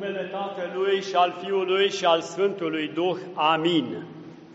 numele Tatălui și al Fiului și al Sfântului Duh. Amin.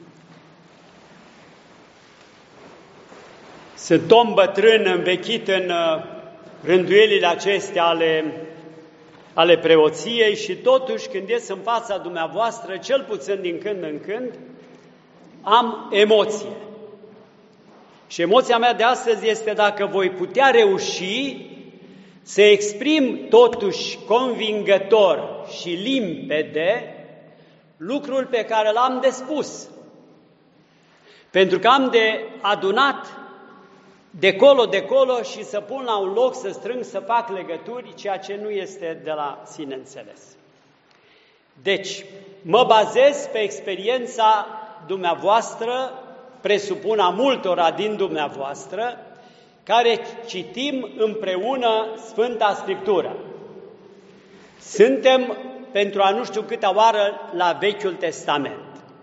Sunt om bătrân, învechit în rânduielile acestea ale preoției și totuși când ies în fața dumneavoastră, cel puțin din când în când, am emoție. Și emoția mea de astăzi este dacă voi putea reuși să exprim totuși convingător și limpede lucrul pe care l-am de spus. Pentru că am de adunat de colo și să pun la un loc, să strâng, să fac legături, ceea ce nu este de la sine înțeles. Deci, mă bazez pe experiența dumneavoastră, presupun a multora din dumneavoastră, care citim împreună Sfânta Scriptură. Suntem, pentru a nu știu câta oară, la Vechiul Testament.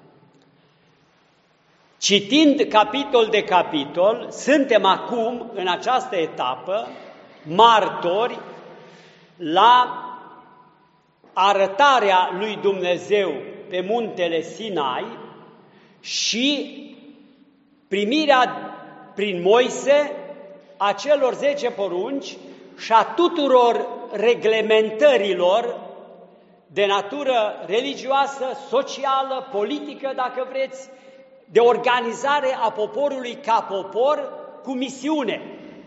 Citind capitol de capitol, suntem acum, în această etapă, martori la arătarea lui Dumnezeu pe muntele Sinai și primirea prin Moise a celor 10 porunci și a tuturor reglementărilor de natură religioasă, socială, politică, dacă vreți, de organizare a poporului ca popor cu misiune,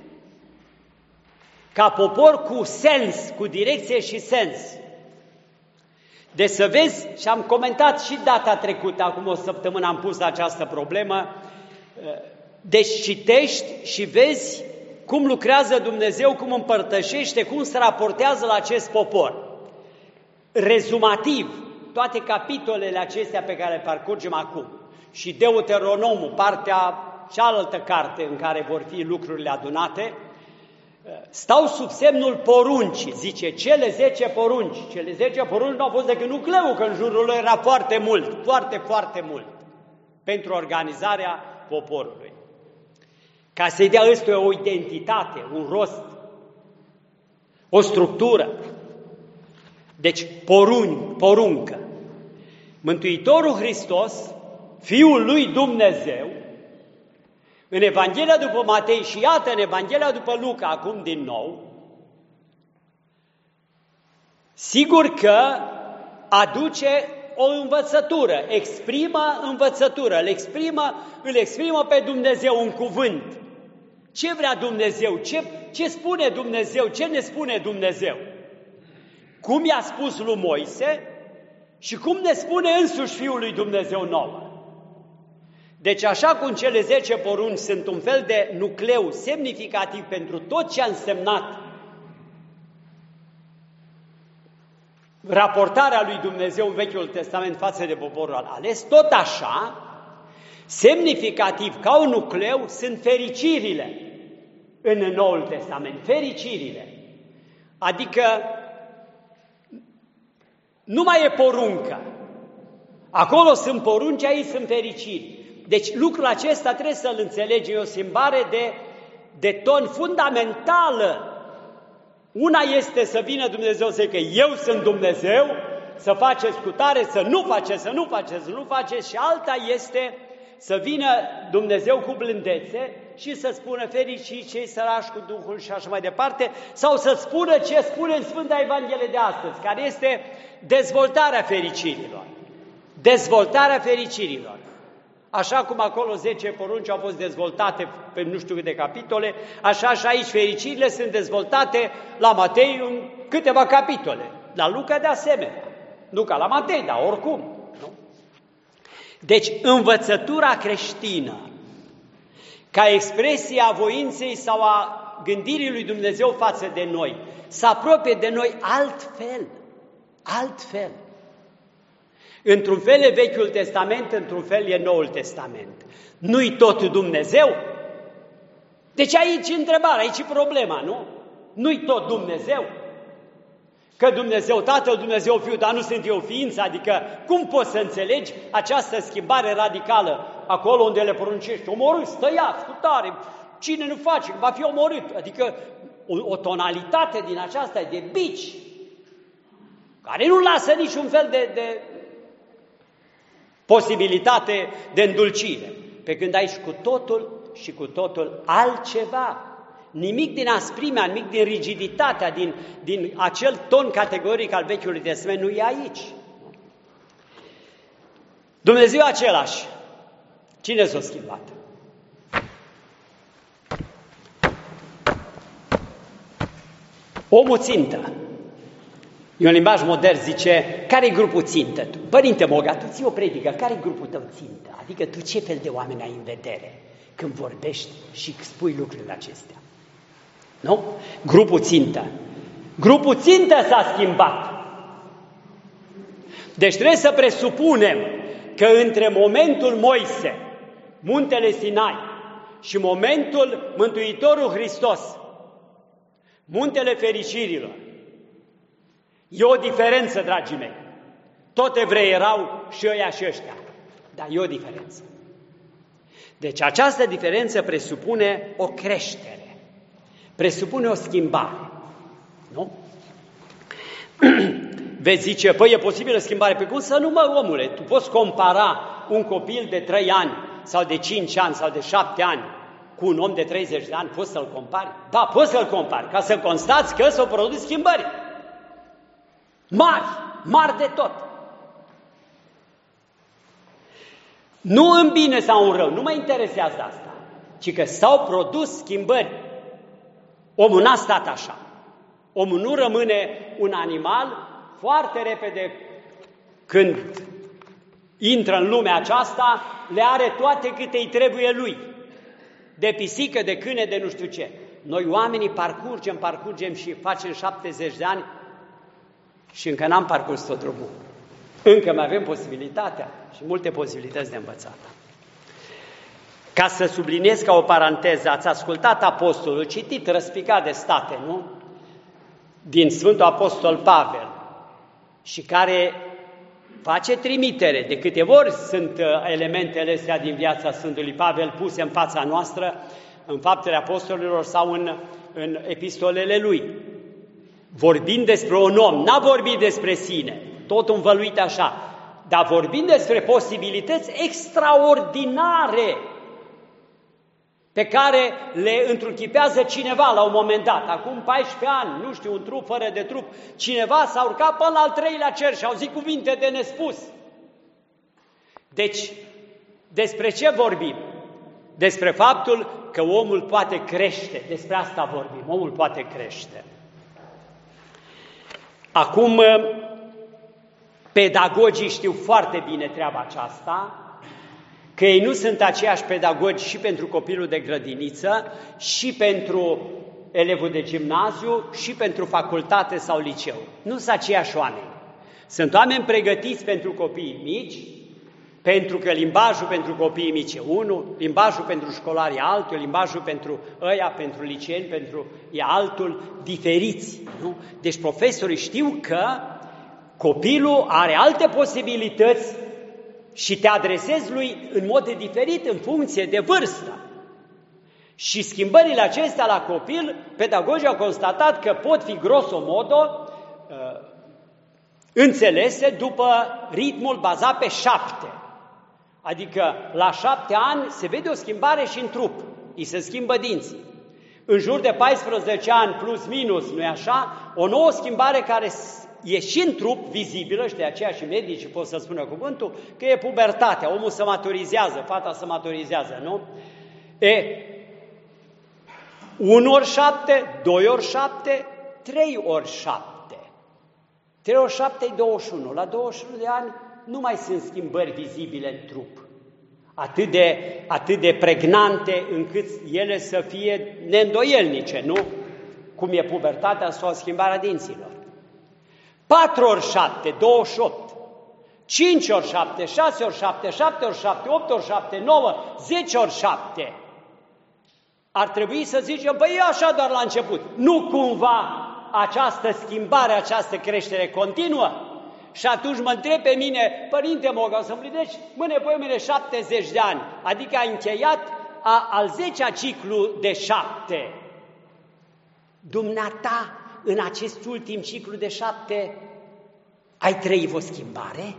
ca popor cu sens, cu direcție și sens. Deci să vezi, și am comentat și data trecută, acum o săptămână am pus această problemă, deci citești și vezi cum lucrează Dumnezeu, cum împărtășește, cum se raportează la acest popor. Rezumativ, toate capitolele acestea pe care le parcurgem acum, și Deuteronomul, partea cealaltă carte în care vor fi lucrurile adunate, stau sub semnul poruncii, zice, cele 10 porunci. Cele 10 porunci nu au fost decât nucleul, că în jurul lor era foarte mult, foarte mult, pentru organizarea poporului. Ca să-i dea ăstuia o identitate, un rost, o structură. Deci, poruncă. Mântuitorul Hristos, Fiul lui Dumnezeu, în Evanghelia după Matei și iată în Evanghelia după Luca, acum din nou, sigur că aduce o învățătură, exprimă învățătură, îl exprimă pe Dumnezeu în cuvânt. Ce vrea Dumnezeu? Ce spune Dumnezeu? Ce ne spune Dumnezeu? Cum i-a spus lui Moise și cum ne spune însuși Fiul lui Dumnezeu nouă. Deci așa cum cele 10 porunci sunt un fel de nucleu semnificativ pentru tot ce a însemnat raportarea lui Dumnezeu în Vechiul Testament față de poporul ales, tot așa, semnificativ ca un nucleu, sunt fericirile în Noul Testament, fericirile. Adică nu mai e poruncă. Acolo sunt porunci, aici sunt fericiri. Deci lucrul acesta trebuie să-l înțelegi, e o schimbare de ton fundamentală. Una este să vină Dumnezeu să zică, eu sunt Dumnezeu, să faceți cu tare, să nu faceți, și alta este să vină Dumnezeu cu blândețe și să spună fericiți cei sărași cu Duhul și așa mai departe, sau să spună ce spune în Sfânta Evanghelie de astăzi, care este dezvoltarea fericirilor. Dezvoltarea fericirilor. Așa cum acolo 10 porunci au fost dezvoltate pe nu știu câte capitole, așa și aici fericirile sunt dezvoltate la Matei în câteva capitole. La Luca de asemenea. Nu ca la Matei, dar oricum. Nu? Deci învățătura creștină, ca expresie a voinței sau a gândirii lui Dumnezeu față de noi, se apropie de noi altfel. Într-un fel e Vechiul Testament, într-un fel e Noul Testament. Nu-i tot Dumnezeu? Deci aici întrebarea, aici e problema, nu? Nu-i tot Dumnezeu? Că Dumnezeu Tatăl, Dumnezeu Fiul, dar nu sunt eu ființă, adică cum poți să înțelegi această schimbare radicală acolo unde le poruncești? Omorâți, tăiați, cu tare, cine nu face, va fi omorât. Adică o tonalitate din aceasta de bici. care nu lasă niciun fel de posibilitate de îndulcire, pe când aici cu totul și cu totul altceva. Nimic din asprimea, nimic din rigiditatea, din acel ton categoric al Vechiului Testament nu e aici. Dumnezeu același. Cine s-a schimbat? Omul țintă. E un limbaj modern, zice, care-i grupul țintă? Părinte Moga, tu ții o predică, care-i grupul tău țintă? Adică tu ce fel de oameni ai în vedere când vorbești și spui lucrurile acestea? Nu? Grupul țintă. Grupul țintă s-a schimbat. Deci trebuie să presupunem că între momentul Moise, muntele Sinai, și momentul Mântuitorul Hristos, muntele fericirilor, e o diferență, dragii mei. Tot evrei erau și ăia și ăștia. Dar e o diferență. Deci această diferență presupune o creștere, presupune o schimbare. Nu? Veți zice, păi e posibilă schimbare. Pe cum să nu, mă, omule? Tu poți compara un copil de 3 ani sau de 5 ani sau de 7 ani cu un om de 30 de ani? Poți să-l compari? Da, poți să-l compari, ca să constați că s-au produs schimbări. Mari, mari de tot. Nu în bine sau în rău, nu mă interesează asta, ci că s-au produs schimbări. Omul n-a stat așa. Omul nu rămâne un animal. Foarte repede, când intră în lumea aceasta, le are toate câte îi trebuie lui. De pisică, de câine, de nu știu ce. Noi oamenii parcurgem și facem 70 de ani și încă n-am parcurs tot drumul. Încă mai avem posibilitatea și multe posibilități de învățat. Ca să subliniez ca o paranteză, ați ascultat apostolul, citit răspicat de state, nu? Din Sfântul Apostol Pavel, și care face trimitere. De câteva ori sunt elementele astea din viața Sfântului Pavel puse în fața noastră, în Faptele Apostolilor sau în epistolele lui. Vorbind despre un om, n-a vorbit despre sine, tot învăluit așa, dar vorbind despre posibilități extraordinare pe care le întruchipează cineva la un moment dat. Acum 14 ani, nu știu, un trup fără de trup, cineva s-a urcat până la al 3-lea cer și au zis cuvinte de nespus. Deci, despre ce vorbim? Despre faptul că omul poate crește. Despre asta vorbim. Omul poate crește. Acum, pedagogii știu foarte bine treaba aceasta, că ei nu sunt aceiași pedagogi și pentru copilul de grădiniță, și pentru elevul de gimnaziu, și pentru facultate sau liceu. Nu sunt aceiași oameni. Sunt oameni pregătiți pentru copiii mici, pentru că limbajul pentru copiii mici e unul, limbajul pentru școlari e altul, limbajul pentru ăia, pentru liceeni, e altul, diferiți. Nu? Deci profesorii știu că copilul are alte posibilități și te adresezi lui în mod diferit în funcție de vârstă. Și schimbările acestea la copil, pedagogii au constatat că pot fi grosomodo înțelese după ritmul bazat pe 7. Adică la 7 ani se vede o schimbare și în trup, îi se schimbă dinții. În jur de 14 ani plus minus, nu-i așa? O nouă schimbare care e și în trup vizibilă, și de aceea și medicii pot să spună cuvântul, că e pubertatea, omul se maturizează, fata se maturizează, nu? 1 ori 7, 2 ori 7, 3 ori 7. 3 ori 7 e 21. La 21 de ani nu mai sunt schimbări vizibile în trup, atât de pregnante încât ele să fie neîndoielnice, nu? Cum e pubertatea sau schimbarea dinților. 4 ori 7, 28. 5 ori 7, 6 ori 7, 7 ori 7, 8 ori 7, 9, 10 ori 7. Ar trebui să zicem, băi, e așa doar la început. Nu cumva această schimbare, această creștere continuă? Și atunci mă întreb pe mine, Părinte Moga, o să împlinești mâine 70 de ani, adică ai încheiat al 10-a ciclu de 7. Dumneata, în acest ultim ciclu de 7, Ai trăit o schimbare?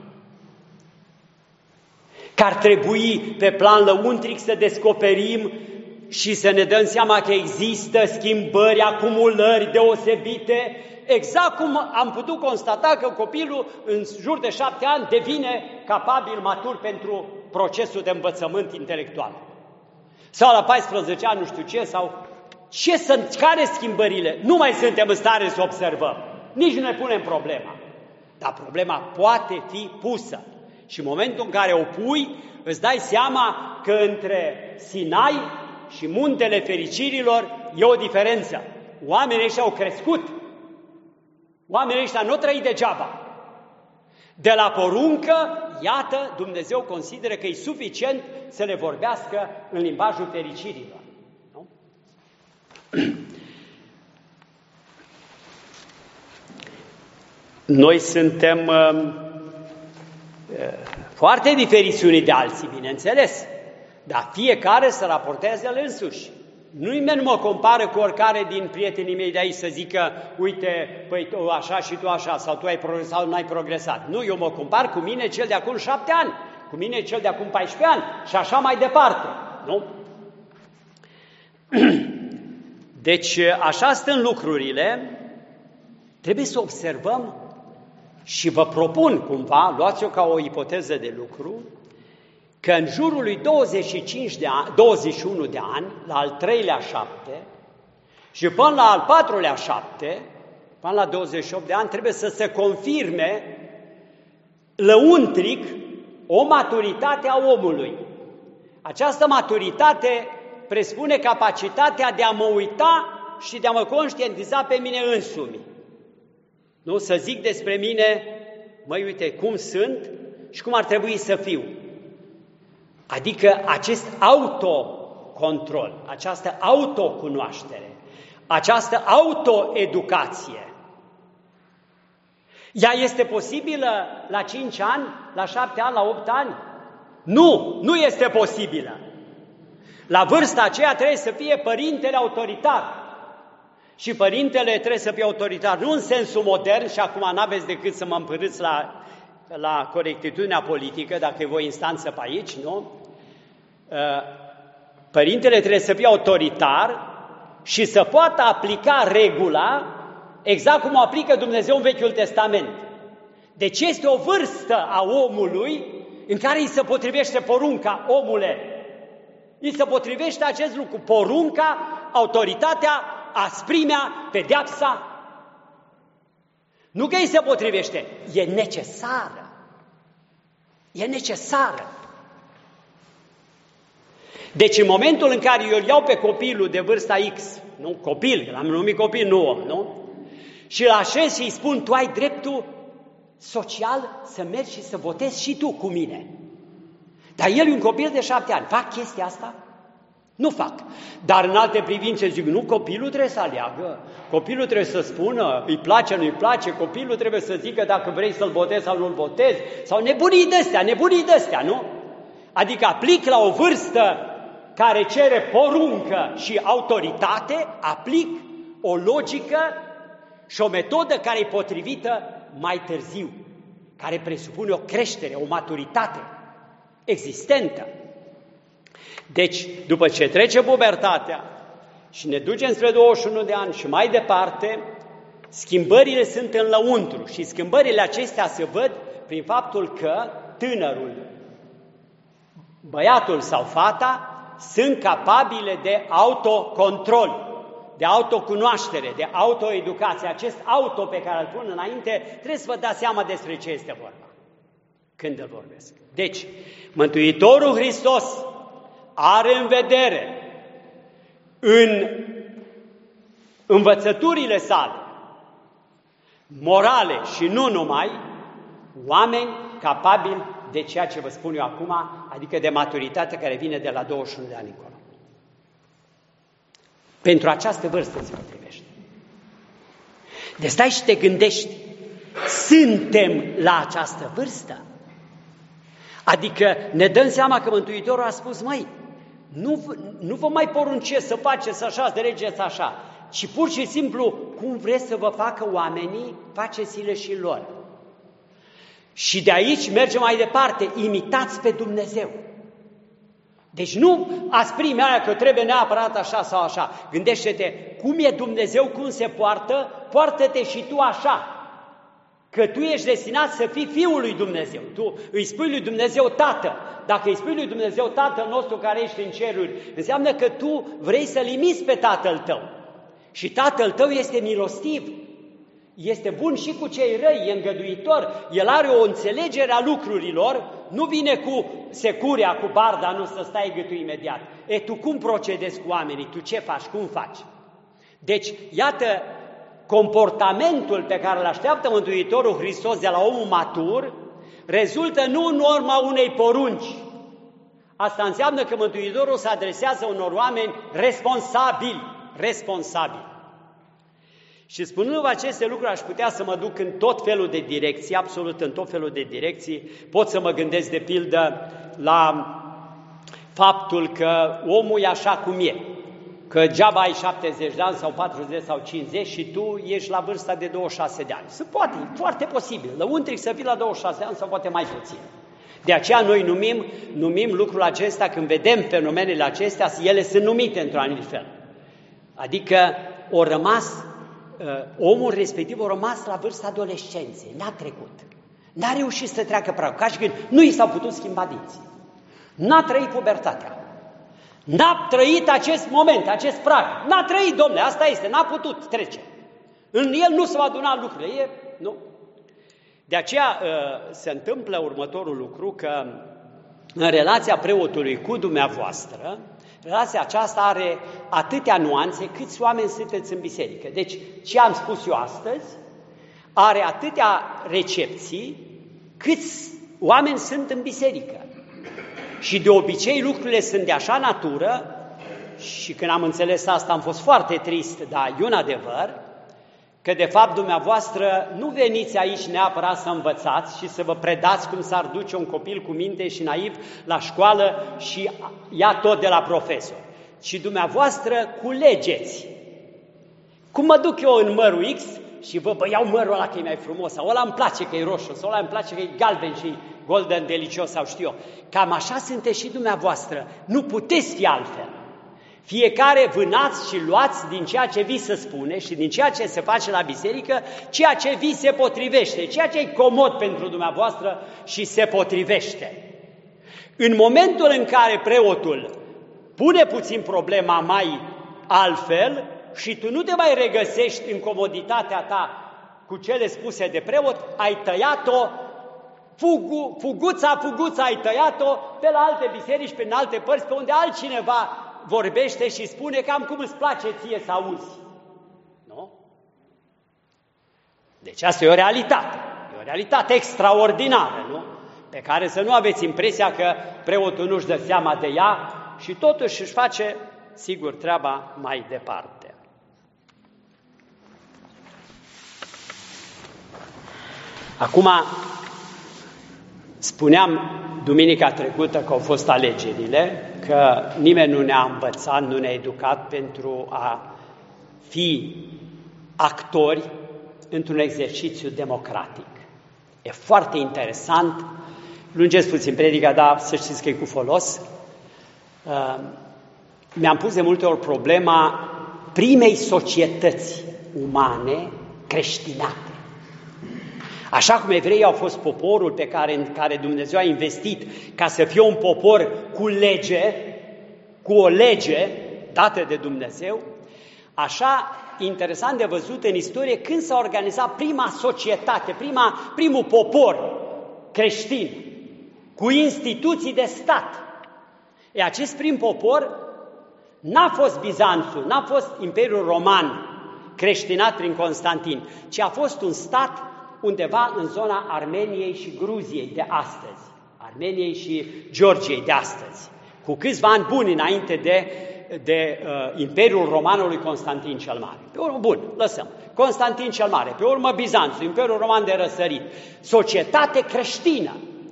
Că ar trebui pe plan lăuntric să descoperim și să ne dăm seama că există schimbări, acumulări deosebite, exact cum am putut constata că copilul în jur de 7 ani devine capabil, matur pentru procesul de învățământ intelectual. Sau la 14 ani, nu știu ce, sau ce sunt, care schimbările? Nu mai suntem în stare să observăm, nici nu ne punem problema. Dar problema poate fi pusă. Și în momentul în care o pui, îți dai seama că între Sinai și muntele fericirilor e o diferență. Oamenii ăștia au crescut. Oamenii ăștia nu trăi degeaba. De la poruncă, iată, Dumnezeu consideră că e suficient să le vorbească în limbajul fericirilor. Nu? Noi suntem foarte diferiți unii de alții, bineînțeles, dar fiecare se raportează el însuși. Nu mă compară cu oricare din prietenii mei de aici să zică, uite, păi tu așa și tu așa, sau tu ai progresat sau nu ai progresat. Nu, eu mă compar cu mine cel de acum 7 ani, cu mine cel de acum 14 ani și așa mai departe. Nu? Deci, așa stând lucrurile, trebuie să observăm și vă propun cumva, luați-o ca o ipoteză de lucru, că în jurul lui 21 de ani, la al 3-lea 7, și până la al 4-lea 7, până la 28 de ani, trebuie să se confirme lăuntric o maturitate a omului. Această maturitate presupune capacitatea de a mă uita și de a mă conștientiza pe mine însumi. Nu să zic despre mine, măi, uite, cum sunt și cum ar trebui să fiu. Adică acest autocontrol, această autocunoaștere, această autoeducație. Ea este posibilă la 5 ani, la 7 ani, la 8 ani? Nu, nu este posibilă. La vârsta aceea trebuie să fie părintele autoritar. Și părintele trebuie să fie autoritar, nu în sensul modern, și acum n-aveți decât să mă împărâți la corectitudinea politică, dacă e voi instanță pe aici, nu? Părintele trebuie să fie autoritar și să poată aplica regula exact cum o aplică Dumnezeu în Vechiul Testament. Deci este o vârstă a omului în care îi se potrivește porunca, omule. Îi se potrivește acest lucru, porunca, autoritatea, asprimea, pedeapsa. Nu că îi se potrivește, e necesară. E necesară. Deci în momentul în care eu îl iau pe copilul de vârsta X, nu copil, l-am numit copil, nu om, nu? Și îl așez și îi spun, tu ai dreptul social să mergi și să votezi și tu cu mine. Dar el e un copil de 7 ani. Fac chestia asta? Nu fac. Dar în alte privințe zic, nu, copilul trebuie să aleagă. Copilul trebuie să spună, îi place, nu-i place. Copilul trebuie să zică dacă vrei să-l votezi sau nu-l votezi. Sau nebunii de-astea, nu? Adică aplic la o vârstă care cere poruncă și autoritate, aplic o logică și o metodă care e potrivită mai târziu, care presupune o creștere, o maturitate existentă. Deci, după ce trece pubertatea și ne ducem spre 21 de ani și mai departe, schimbările sunt în lăuntru și schimbările acestea se văd prin faptul că tânărul, băiatul sau fata, sunt capabile de autocontrol, de autocunoaștere, de autoeducație. Acest auto pe care îl pun înainte, trebuie să vă dați seama despre ce este vorba când îl vorbesc. Deci, Mântuitorul Hristos are în vedere în învățăturile sale morale și nu numai, oameni capabili de ceea ce vă spun eu acum, adică de maturitate care vine de la 21 de ani încolo. Pentru această vârstă se potrivește. Deci stai și te gândești, suntem la această vârstă? Adică ne dăm seama că Mântuitorul a spus, măi, nu vă mai poruncesc să faceți așa, să legeți așa, ci pur și simplu, cum vreți să vă facă oamenii, faceți-le și lor. Și de aici mergem mai departe, imitați pe Dumnezeu. Deci nu asprimea aia că trebuie neapărat așa sau așa. Gândește-te, cum e Dumnezeu, cum se poartă, poartă-te și tu așa. Că tu ești destinat să fii Fiul lui Dumnezeu. Tu îi spui lui Dumnezeu Tată. Dacă îi spui lui Dumnezeu Tatăl nostru care ești în ceruri, înseamnă că tu vrei să-L imiți pe Tatăl tău. Și Tatăl tău este milostiv. Este bun și cu cei răi, e îngăduitor. El are o înțelegere a lucrurilor, nu vine cu securea, cu barda, nu să stai gâtul imediat. Tu cum procedezi cu oamenii? Tu ce faci? Cum faci? Deci, iată, comportamentul pe care îl așteaptă Mântuitorul Hristos de la omul matur rezultă nu în urma unei porunci. Asta înseamnă că Mântuitorul se adresează unor oameni responsabili. Și spunându-vă aceste lucruri, aș putea să mă duc în tot felul de direcții, absolut în tot felul de direcții. Pot să mă gândesc, de pildă, la faptul că omul e așa cum e. Că degeaba ai 70 de ani sau 40 sau 50 și tu ești la vârsta de 26 de ani. Se poate, e foarte posibil. Lăuntric să fii la 26 de ani sau poate mai puțin. De aceea noi numim lucrul acesta, când vedem fenomenele acestea, ele sunt numite într-un anumit fel. Adică omul respectiv a rămas la vârsta adolescenței, n-a trecut. N-a reușit să treacă pragul, ca și când nu i s-au putut schimba dinții. N-a trăit pubertatea. N-a trăit acest moment, acest prag. N-a trăit, domnule, asta este, n-a putut trece. În el nu se va aduna lucrurile, nu. De aceea se întâmplă următorul lucru, că în relația preotului cu dumneavoastră, relația aceasta are atâtea nuanțe câți oameni sunteți în biserică. Deci, ce am spus eu astăzi, are atâtea recepții câți oameni sunt în biserică. Și de obicei lucrurile sunt de așa natură, și când am înțeles asta am fost foarte trist, dar e un adevăr, că de fapt dumneavoastră nu veniți aici neapărat să învățați și să vă predați cum s-ar duce un copil cu minte și naiv la școală și ia tot de la profesor, ci dumneavoastră culegeți. Cum mă duc eu în mărul X și iau mărul ăla că e mai frumos, sau ăla îmi place că e roșu, sau ăla îmi place că e galben și golden delicios, sau știu eu. Cam așa sunteți și dumneavoastră, nu puteți fi altfel. Fiecare vânați și luați din ceea ce vi se spune și din ceea ce se face la biserică, ceea ce vi se potrivește, ceea ce e comod pentru dumneavoastră și se potrivește. În momentul în care preotul pune puțin problema mai altfel și tu nu te mai regăsești în comoditatea ta cu cele spuse de preot, ai tăiat-o, fuguța ai tăiat-o pe la alte biserici, pe în alte părți, pe unde altcineva vorbește și spune cam cum îți place ție să auzi. Nu? Deci asta e o realitate. E o realitate extraordinară, nu? Pe care să nu aveți impresia că preotul nu-și dă seama de ea și totuși își face, sigur, treaba mai departe. Acum, spuneam duminica trecută că au fost alegerile, că nimeni nu ne-a învățat, nu ne-a educat pentru a fi actori într-un exercițiu democratic. E foarte interesant, lungesc puțin predica, dar să știți că e cu folos. Mi-am pus de multe ori problema primei societăți umane creștinate. Așa cum evreii au fost poporul în care Dumnezeu a investit ca să fie un popor cu o lege dată de Dumnezeu, așa interesant de văzut în istorie când s-a organizat prima societate, primul popor creștin cu instituții de stat. Acest prim popor n-a fost Bizanțul, n-a fost Imperiul Roman creștinat prin Constantin, ci a fost un stat undeva în zona Armeniei și Gruziei de astăzi, Armeniei și Georgiei de astăzi, cu câțiva ani buni înainte de Imperiul Romanului Constantin cel Mare. Pe urmă, bun, lăsăm. Constantin cel Mare, pe urmă Bizanțul, Imperiul Roman de răsărit, societate creștină.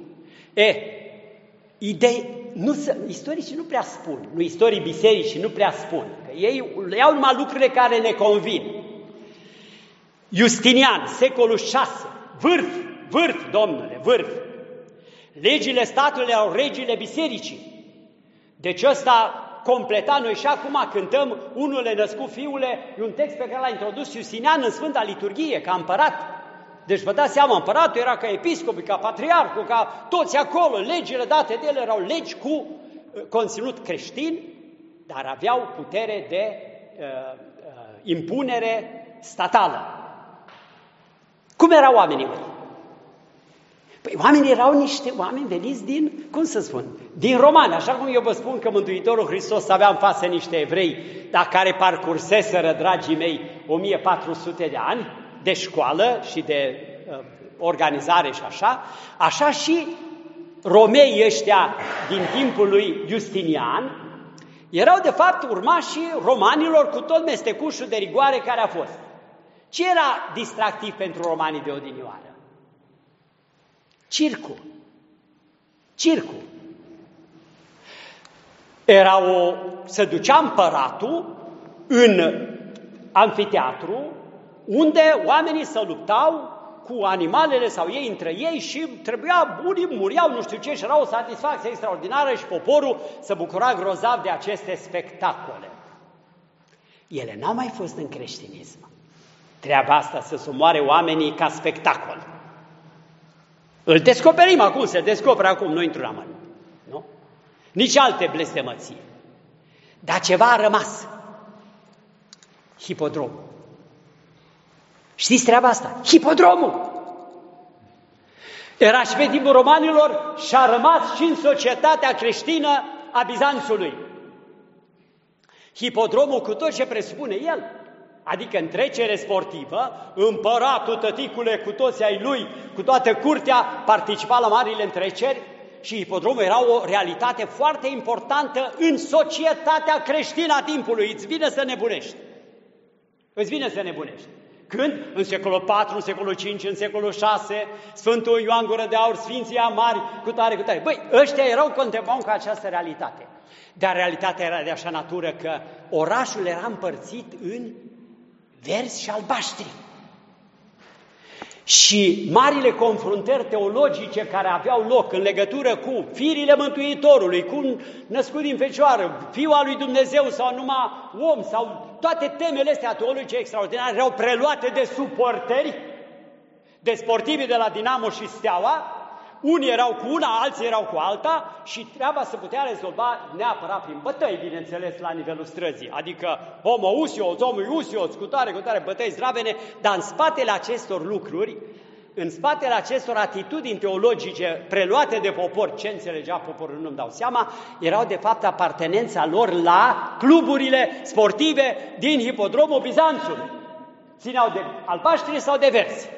Istoricii nu prea spun, istorii bisericii nu prea spun, că ei iau numai lucrurile care le convin. Justinian, secolul 6, vârf vârf, domnule, vârf. Legile statului erau regile bisericii. Deci ăsta completa, noi și acum cântăm Unul e născut Fiule, e un text pe care l-a introdus Iustinian în Sfânta Liturghie, ca împărat. Deci vă dați seama, împăratul era ca episcop, ca patriarhul, ca toți acolo, legile date de el erau legi cu conținut creștin, dar aveau putere de impunere statală. Cum erau oamenii? Păi oamenii erau niște oameni veniți din, cum să spun, din romani, așa cum eu vă spun că Mântuitorul Hristos avea în față niște evrei, dar care parcurseseră, dragii mei, 1400 de ani de școală și de organizare și așa și romeii ăștia din timpul lui Justinian erau de fapt urmașii romanilor cu tot mestecușul de rigoare care a fost. Ce era distractiv pentru romanii de odinioară? Circul. Se ducea împăratul în amfiteatru, unde oamenii se luptau cu animalele sau ei între ei și trebuia, unii muriau, nu știu ce, și era o satisfacție extraordinară și poporul se bucura grozav de aceste spectacole. Ele n-au mai fost în creștinism. Treaba asta să omoare oamenii ca spectacol. Îl descoperim acum, se descoperă acum, nu intru la mână. Nu? Nici alte blestemății. Dar ceva a rămas. Hipodromul. Știți treaba asta? Hipodromul! Era și pe timpul romanilor și a rămas și în societatea creștină a Bizanțului. Hipodromul cu tot ce presupune el. Adică în trecere sportivă, împăratul, tăticule, cu toți ai lui, cu toată curtea, participa la marile întreceri și hipodromul era o realitate foarte importantă în societatea creștină a timpului. Îți vine să nebunești. Când? În secolul IV, în secolul V, în secolul VI, Sfântul Ioan Gură de Aur, Sfinții Amari, cu tare. Băi, ăștia erau contemporauni cu această realitate. Dar realitatea era de așa natură că orașul era împărțit în verzi și albaștri. Și marile confruntări teologice care aveau loc în legătură cu firile Mântuitorului, cu născut din Fecioară, Fiul al lui Dumnezeu sau numai om, sau toate temele astea teologice extraordinare erau preluate de suporteri, de sportivi de la Dinamo și Steaua. Unii erau cu una, alții erau cu alta și treaba se putea rezolva neapărat prin bătăi, bineînțeles, la nivelul străzii. Adică homo usios, homo iusios, cu tare, bătăi zdravene, dar în spatele acestor lucruri, în spatele acestor atitudini teologice preluate de popor, ce înțelegea poporul nu-mi dau seama, erau de fapt apartenența lor la cluburile sportive din hipodromul Bizanțului. Țineau de albaștri sau de verzi.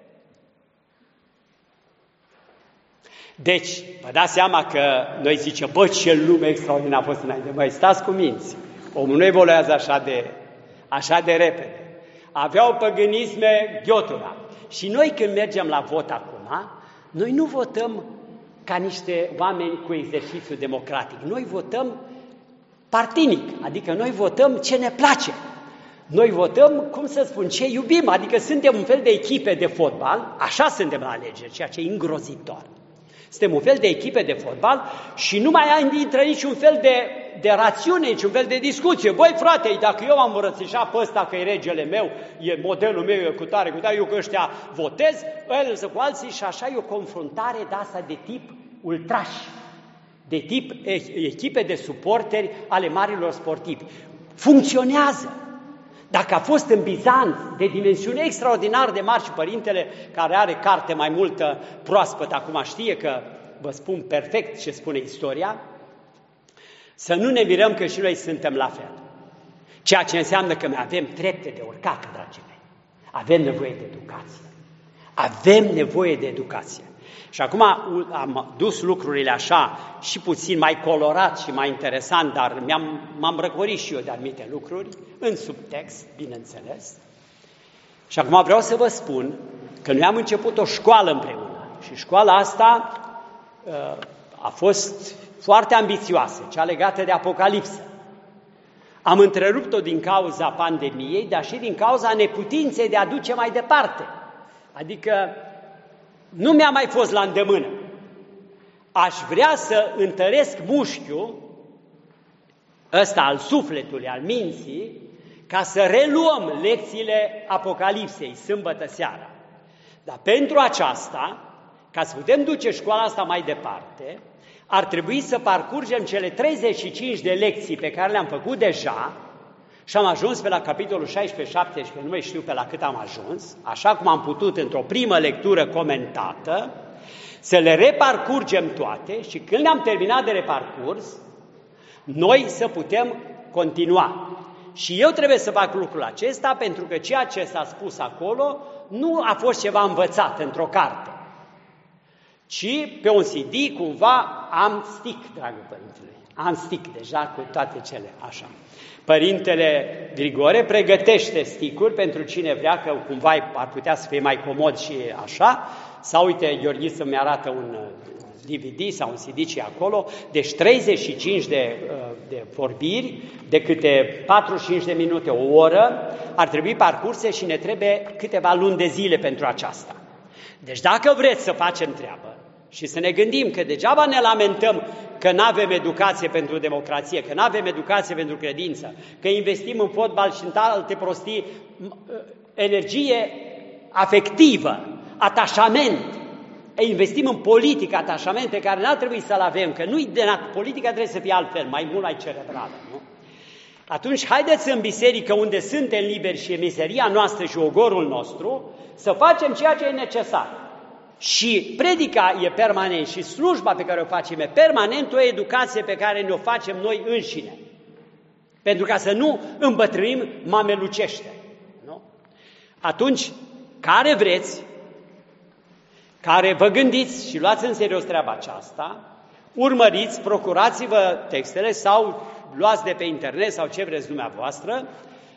Deci, vă dați seama că noi zicem, bă, ce lume extraordinară a fost înainte. Măi, stați cu minți. Omul nu evoluează așa de repede. Aveau păgânisme ghiotura. Și noi când mergem la vot acum, noi nu votăm ca niște oameni cu exercițiu democratic. Noi votăm partinic, adică noi votăm ce ne place. Noi votăm, cum să spun, ce iubim, adică suntem un fel de echipe de fotbal, așa suntem la alegeri, ceea ce e îngrozitor. Suntem un fel de echipe de fotbal și nu mai intră niciun fel de rațiune, niciun fel de discuție. Băi, frate, dacă eu am îmbrățișat pe ăsta că e regele meu, e modelul meu, e cu tare, eu că ăștia votez, el să cu alții și așa e o confruntare de asta de tip ultraș, de tip echipe de suporteri ale marilor sportivi. Funcționează. Dacă a fost în Bizanț de dimensiune extraordinar de mari și părintele care are carte mai multă proaspătă, acum știe că vă spun perfect ce spune istoria, să nu ne mirăm că și noi suntem la fel. Ceea ce înseamnă că mai avem trepte de urcat, dragii mei. Avem nevoie de educație. Avem nevoie de educație. Și acum am dus lucrurile așa și puțin mai colorat și mai interesant, dar m-am răcorit și eu de anumite lucruri, în subtext, bineînțeles. Și acum vreau să vă spun că noi am început o școală împreună și școala asta a fost foarte ambițioasă, cea legată de Apocalipsă. Am întrerupt-o din cauza pandemiei, dar și din cauza neputinței de a duce mai departe. Adică nu mi-a mai fost la îndemână. Aș vrea să întăresc mușchiul ăsta al sufletului, al minții, ca să reluăm lecțiile Apocalipsei, sâmbătă seara. Dar pentru aceasta, ca să putem duce școala asta mai departe, ar trebui să parcurgem cele 35 de lecții pe care le-am făcut deja și am ajuns pe la capitolul 16-17, nu mai știu pe la cât am ajuns, așa cum am putut într-o primă lectură comentată, să le reparcurgem toate și când le-am terminat de reparcurs, noi să putem continua. Și eu trebuie să fac lucrul acesta pentru că ceea ce s-a spus acolo nu a fost ceva învățat într-o carte, ci pe un CD cumva am stick, dragă părintele. Am stick deja cu toate cele, așa. Părintele Grigore pregătește stick-uri pentru cine vrea, că cumva ar putea să fie mai comod și așa. Sau uite, Gheorghiță mi arată un DVD sau un CD și acolo, deci 35 de vorbiri, de câte 45 de minute, o oră, ar trebui parcurse și ne trebuie câteva luni de zile pentru aceasta. Deci dacă vreți să facem treabă și să ne gândim că degeaba ne lamentăm că nu avem educație pentru democrație, că nu avem educație pentru credință, că investim în fotbal și în alte prostii, energie afectivă, atașament, investim în politică, atașament pe care n-ar trebui să-l avem, că nu-i de politica trebuie să fie altfel, mai mult mai cerebrală, nu? Atunci haideți în biserică unde suntem liberi și e meseria noastră și ogorul nostru, să facem ceea ce e necesar. Și predica e permanent și slujba pe care o facem e permanent o educație pe care ne-o facem noi înșine. Pentru ca să nu îmbătrânim mamelucește. Nu? Atunci, care vreți, care vă gândiți și luați în serios treaba aceasta, urmăriți, procurați-vă textele sau luați de pe internet sau ce vreți dumneavoastră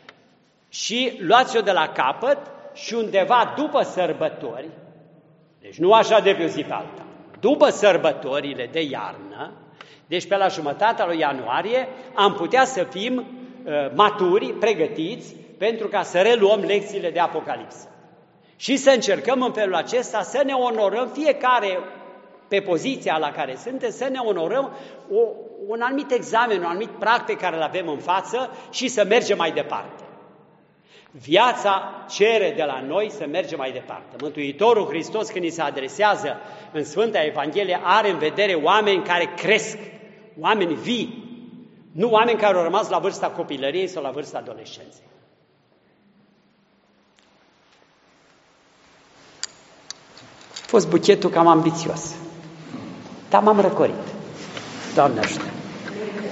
și luați-o de la capăt și undeva după sărbători, deci nu așa de pe o zi pe alta, după sărbătorile de iarnă, deci pe la jumătatea lui ianuarie, am putea să fim maturi, pregătiți, pentru ca să reluăm lecțiile de Apocalipsă. Și să încercăm în felul acesta să ne onorăm fiecare pe poziția la care suntem, să ne onorăm un anumit examen, un anumit prag pe care îl avem în față și să mergem mai departe. Viața cere de la noi să mergem mai departe. Mântuitorul Hristos, când ni se adresează în Sfânta Evanghelie, are în vedere oameni care cresc, oameni vii, nu oameni care au rămas la vârsta copilăriei sau la vârsta adolescenței. A fost buchetul cam ambițios, dar m-am răcorit. Doamne ajută!